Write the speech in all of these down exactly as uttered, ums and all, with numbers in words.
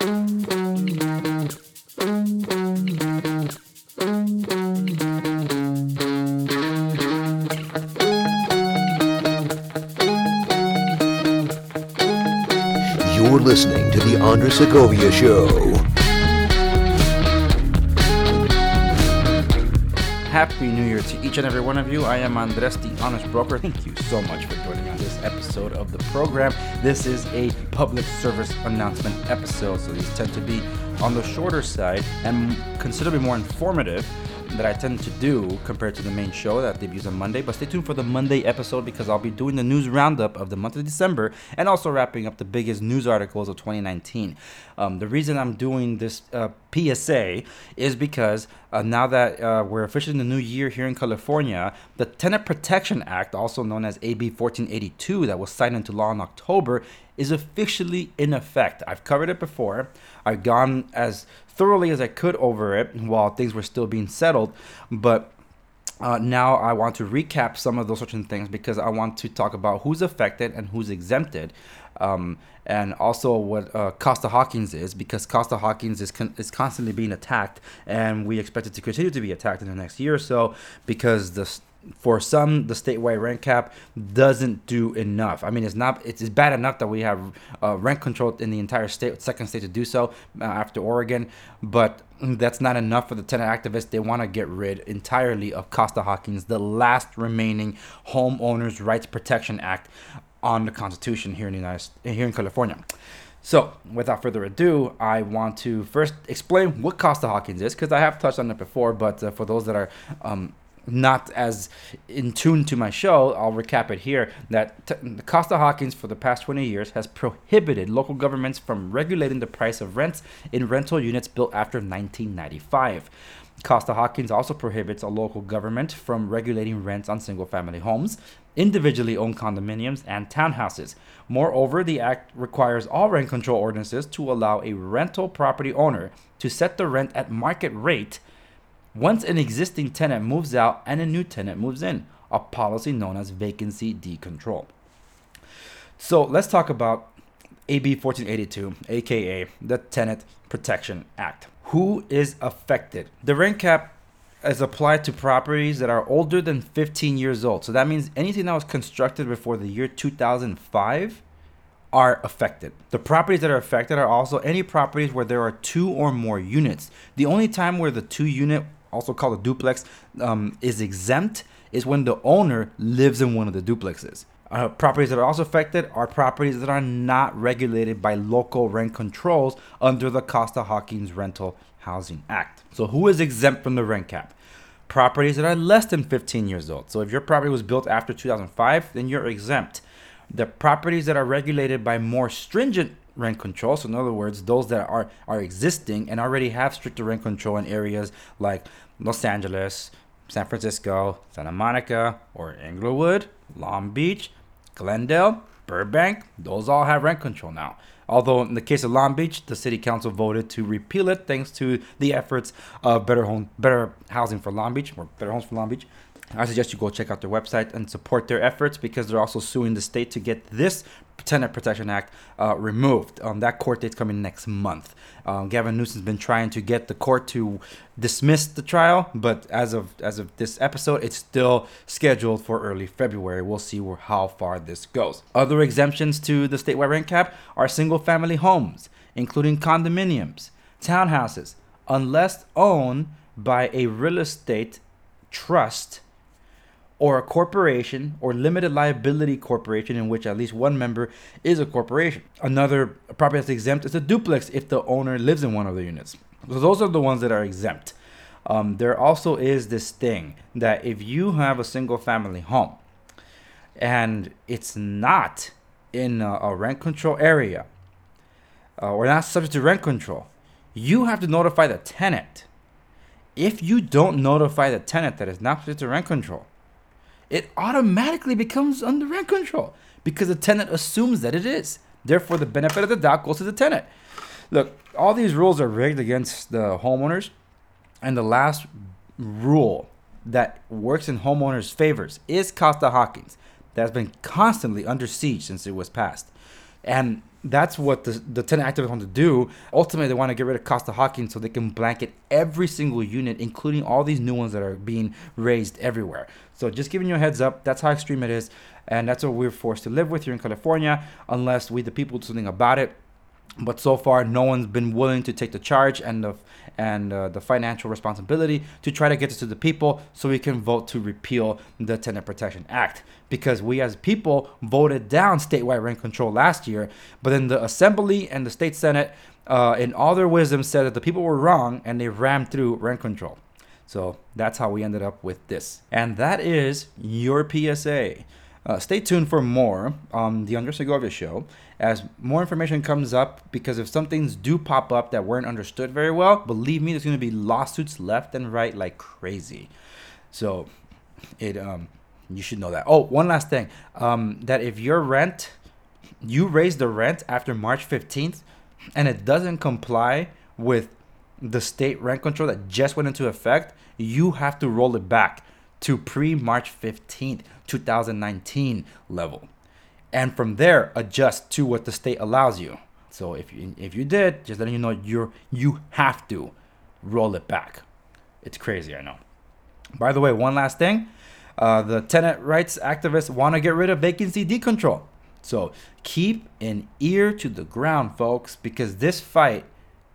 You're listening to The Andres Segovia Show. Happy New Year to each and every one of you. I am Andres, the Honest Broker. Thank you so much for joining on this episode of the program. This is a public service announcement episode, so these tend to be on the shorter side and considerably more informative that I tend to do compared to the main show that debuts on Monday. But stay tuned for the Monday episode because I'll be doing the news roundup of the month of December and also wrapping up the biggest news articles of twenty nineteen. Um, the reason I'm doing this uh, P S A is because uh, now that uh, we're officially in the new year here in California, the Tenant Protection Act, also known as A B fourteen eighty-two, that was signed into law in October, is officially in effect. I've covered it before. I've gone as thoroughly as I could over it while things were still being settled, but uh, now I want to recap some of those certain things because I want to talk about who's affected and who's exempted, um, and also what uh, Costa-Hawkins is, because Costa-Hawkins is con- is constantly being attacked, and we expect it to continue to be attacked in the next year or so because the for some, the statewide rent cap doesn't do enough. I mean, it's not it's bad enough that we have uh, rent control in the entire state, second state to do so uh, after Oregon, but that's not enough for the tenant activists. They want to get rid entirely of Costa-Hawkins, the last remaining Homeowners Rights Protection Act on the Constitution here in the United here in California. So, without further ado, I want to first explain what Costa-Hawkins is, because I have touched on it before, but uh, for those that are um, not as in tune to my show, I'll recap it here, that t- Costa-Hawkins for the past twenty years has prohibited local governments from regulating the price of rents in rental units built after nineteen ninety-five. Costa-Hawkins also prohibits a local government from regulating rents on single-family homes, individually owned condominiums, and townhouses. Moreover, the act requires all rent control ordinances to allow a rental property owner to set the rent at market rate once an existing tenant moves out and a new tenant moves in, a policy known as vacancy decontrol. So let's talk about A B fourteen eighty-two, aka the Tenant Protection Act. Who is affected? The rent cap is applied to properties that are older than fifteen years old. So that means anything that was constructed before the year two thousand five are affected. The properties that are affected are also any properties where there are two or more units. The only time where the two unit, also called a duplex, um, is exempt is when the owner lives in one of the duplexes. Uh, properties that are also affected are properties that are not regulated by local rent controls under the Costa-Hawkins Rental Housing Act. So who is exempt from the rent cap? Properties that are less than fifteen years old. So if your property was built after two thousand five, then you're exempt. The properties that are regulated by more stringent rent control, so in other words, those that are, are existing and already have stricter rent control in areas like Los Angeles, San Francisco, Santa Monica, or Inglewood, Long Beach, Glendale, Burbank, those all have rent control now. Although in the case of Long Beach, the city council voted to repeal it thanks to the efforts of Better Home, Better Housing for Long Beach, or Better Homes for Long Beach. I suggest you go check out their website and support their efforts because they're also suing the state to get this Tenant Protection Act uh, removed. Um, that court date's coming next month. Um, Gavin Newsom's been trying to get the court to dismiss the trial, but as of as of this episode, it's still scheduled for early February. We'll see where, how far this goes. Other exemptions to the statewide rent cap are single-family homes, including condominiums, townhouses, unless owned by a real estate trust or a corporation or limited liability corporation in which at least one member is a corporation. Another property that's exempt is a duplex if the owner lives in one of the units. So those are the ones that are exempt. Um, there also is this thing that if you have a single family home and it's not in a, a rent control area uh, or not subject to rent control, you have to notify the tenant. If you don't notify the tenant that it's not subject to rent control, it automatically becomes under rent control because the tenant assumes that it is. Therefore, the benefit of the doubt goes to the tenant. Look, all these rules are rigged against the homeowners, and the last rule that works in homeowners' favors is Costa-Hawkins. That has been constantly under siege since it was passed. And that's what the, the tenant activists want to do. Ultimately, they want to get rid of Costa Hawkins so they can blanket every single unit, including all these new ones that are being raised everywhere. So just giving you a heads up, that's how extreme it is. And that's what we're forced to live with here in California, unless we, the people, do something about it. But so far, no one's been willing to take the charge and the and uh, the financial responsibility to try to get this to the people so we can vote to repeal the Tenant Protection Act. Because we as people voted down statewide rent control last year, but then the Assembly and the State Senate, uh, in all their wisdom, said that the people were wrong and they rammed through rent control. So that's how we ended up with this. And that is your P S A. Uh, stay tuned for more on the Andres Segovia Show as more information comes up, because if some things do pop up that weren't understood very well, believe me, there's going to be lawsuits left and right like crazy. So it um you should know that. Oh, one last thing, um, that if your rent, you raise the rent after March fifteenth and it doesn't comply with the state rent control that just went into effect, you have to roll it back to pre-March fifteenth, twenty nineteen level. And from there, adjust to what the state allows you. So if you if you did, just letting you know, you're you have to roll it back. It's crazy, I know. By the way, one last thing. Uh, the tenant rights activists want to get rid of vacancy decontrol. So keep an ear to the ground, folks, because this fight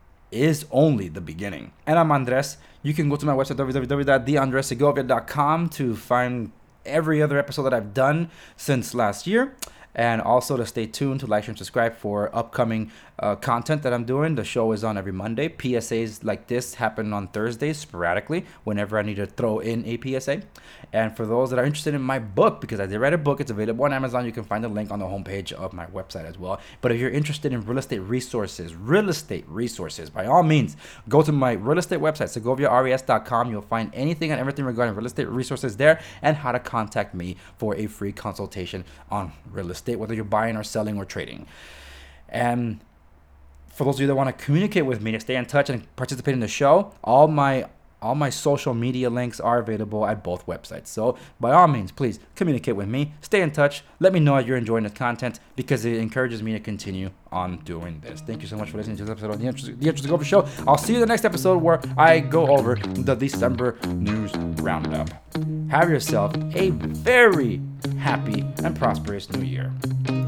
is only the beginning. And I'm Andres. You can go to my website, w w w dot the andres segovia dot com, to find every other episode that I've done since last year. And also to stay tuned, to like, share, and subscribe for upcoming uh, content that I'm doing. The show is on every Monday. P S As like this happen on Thursdays sporadically whenever I need to throw in a P S A. And for those that are interested in my book, because I did write a book, it's available on Amazon. You can find the link on the homepage of my website as well. But if you're interested in real estate resources, real estate resources, by all means, go to my real estate website, segovia res dot com. You'll find anything and everything regarding real estate resources there, and how to contact me for a free consultation on real estate, whether you're buying or selling or trading. And for those of you that want to communicate with me, to stay in touch and participate in the show, all my all my social media links are available at both websites. So by all means, please communicate with me, stay in touch, let me know that you're enjoying this content, because it encourages me to continue on doing this. Thank you so much for listening to this episode of the Andres Segovia Show. I'll see you in the next episode where I go over the December news roundup. Have yourself a very happy and prosperous new year.